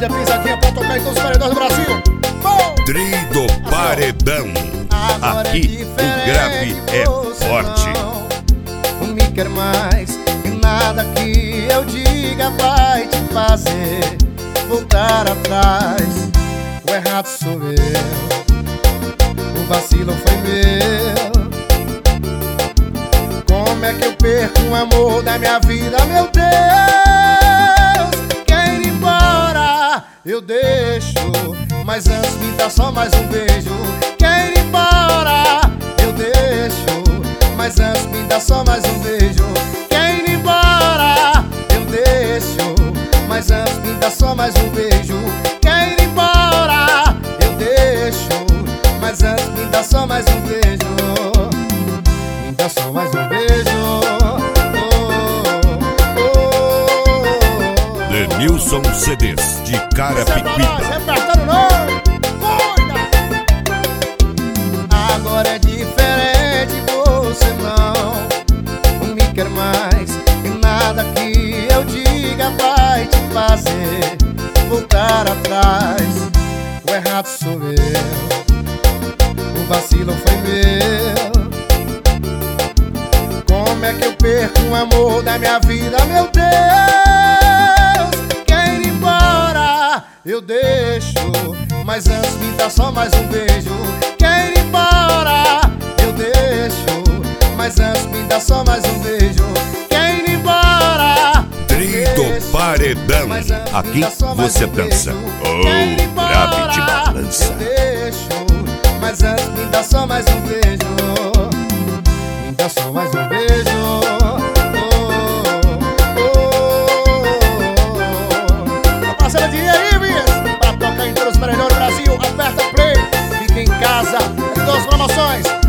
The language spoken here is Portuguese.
Pede a pisadinha pra tocar em todos os paredões do Brasil. Tri do Paredão. Aqui o grave é forte. Não me quer mais e nada que eu diga vai te fazer voltar atrás. O errado sou eu, o vacilo foi meu. Como é que eu perco o amor da minha vida, meu Deus? Quer ir embora, eu deixo, mas antes me dá só mais um beijo. Quer ir embora, eu deixo, mas antes me dá só mais um beijo. Quer ir embora, eu deixo, mas antes me dá só mais um beijo. Quer ir embora, eu deixo, mas antes me dá só mais um beijo. Me dá só mais um beijo. Denilson CDs de Carapicuíba. Repertório novo, cuida! Agora é diferente, você não me quer mais e nada que eu diga vai te fazer voltar atrás. O errado sou eu, o vacilo foi meu. Como é que eu perco o amor da minha vida, meu Deus? Quer ir embora, eu deixo, mas antes me dá só mais um beijo. Quer ir embora, eu deixo, mas antes me dá só mais um beijo. Quer ir embora, Tri do Paredão. Aqui você dança. Oh, grave de balança. Eu deixo, mas antes me dá só mais um beijo. Me dá só mais um beijo. A parcela de Ives pra tocar em todos os paredões do Brasil. Aperta play, fica em casa, 12 promoções.